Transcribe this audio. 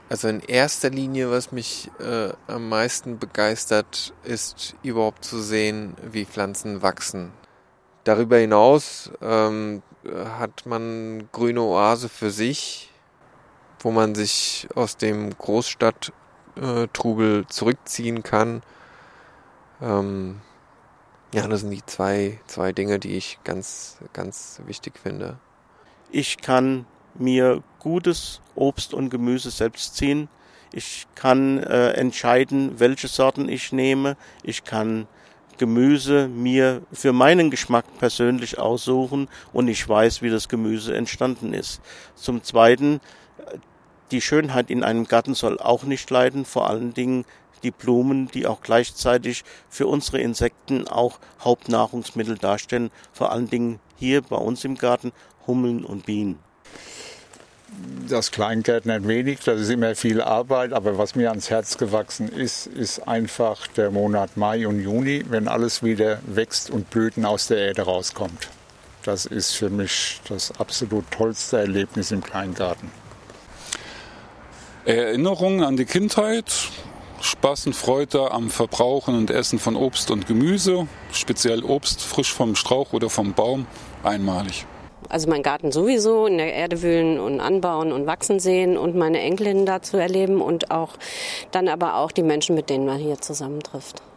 Also in erster Linie, was mich am meisten begeistert, ist überhaupt zu sehen, wie Pflanzen wachsen. Darüber hinaus hat man grüne Oase für sich, wo man sich aus dem Großstadttrubel zurückziehen kann. Ja, das sind die zwei Dinge, die ich ganz, ganz wichtig finde. Ich kann mir gutes Obst und Gemüse selbst ziehen. Ich kann entscheiden, welche Sorten ich nehme. Ich kann Gemüse mir für meinen Geschmack persönlich aussuchen und ich weiß, wie das Gemüse entstanden ist. Zum Zweiten, die Schönheit in einem Garten soll auch nicht leiden, vor allen Dingen die Blumen, die auch gleichzeitig für unsere Insekten auch Hauptnahrungsmittel darstellen, vor allen Dingen hier bei uns im Garten Hummeln und Bienen. Das Kleingärtnern wenig, das ist immer viel Arbeit, aber was mir ans Herz gewachsen ist, ist einfach der Monat Mai und Juni, wenn alles wieder wächst und Blüten aus der Erde rauskommt. Das ist für mich das absolut tollste Erlebnis im Kleingarten. Erinnerungen an die Kindheit, Spaß und Freude am Verbrauchen und Essen von Obst und Gemüse, speziell Obst frisch vom Strauch oder vom Baum, einmalig. Also mein Garten sowieso, in der Erde wühlen und anbauen und wachsen sehen und meine Enkelin dazu erleben und auch dann aber auch die Menschen, mit denen man hier zusammentrifft.